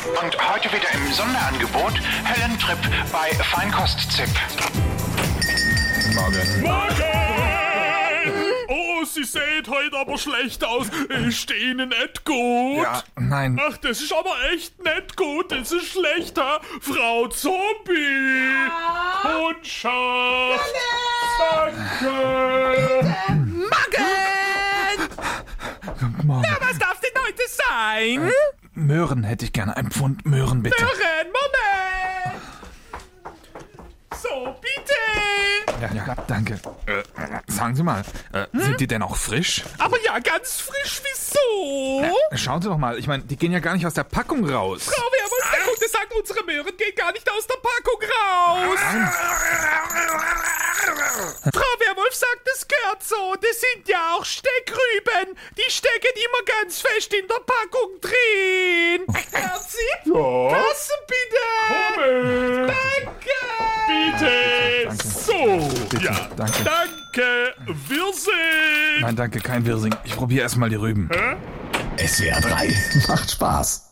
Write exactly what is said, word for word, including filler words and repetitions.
Und heute wieder im Sonderangebot Höllentrip bei Feinkost-Zip. Morgen. Morgen! Oh, Sie sehen heute aber schlecht aus. Ist Ihnen nicht gut? Ja, nein. Ach, das ist aber echt nicht gut. Das ist schlechter. Frau Zombie. Ja. Und Schatz. Danke. Guten Morgen. Ja, was darf denn heute sein? Äh, Möhren hätte ich gerne. Ein Pfund Möhren, bitte. Möhren, Moment. So, bitte. Ja, ja, danke. Äh, sagen Sie mal, äh, hm? sind die denn auch frisch? Aber ja, ganz frisch, wieso? Ja, schauen Sie doch mal, ich meine, die gehen ja gar nicht aus der Packung raus. Frau Werwolf, der Kunde sagt, unsere Möhren gehen gar nicht aus der Packung raus. Frau Werwolf sagt, es gehört so. Das sind ja auch Steckrüben. Die stecken immer ganz fest in der Packung drin. Herzig? Ja. Kasse bitte. Komme. Danke. Bitte. Danke. So. Bitte, Ja. danke. Danke. Wirsing. Nein, danke, kein Wirsing. Ich probiere erstmal die Rüben. Hä? S W R drei macht Spaß.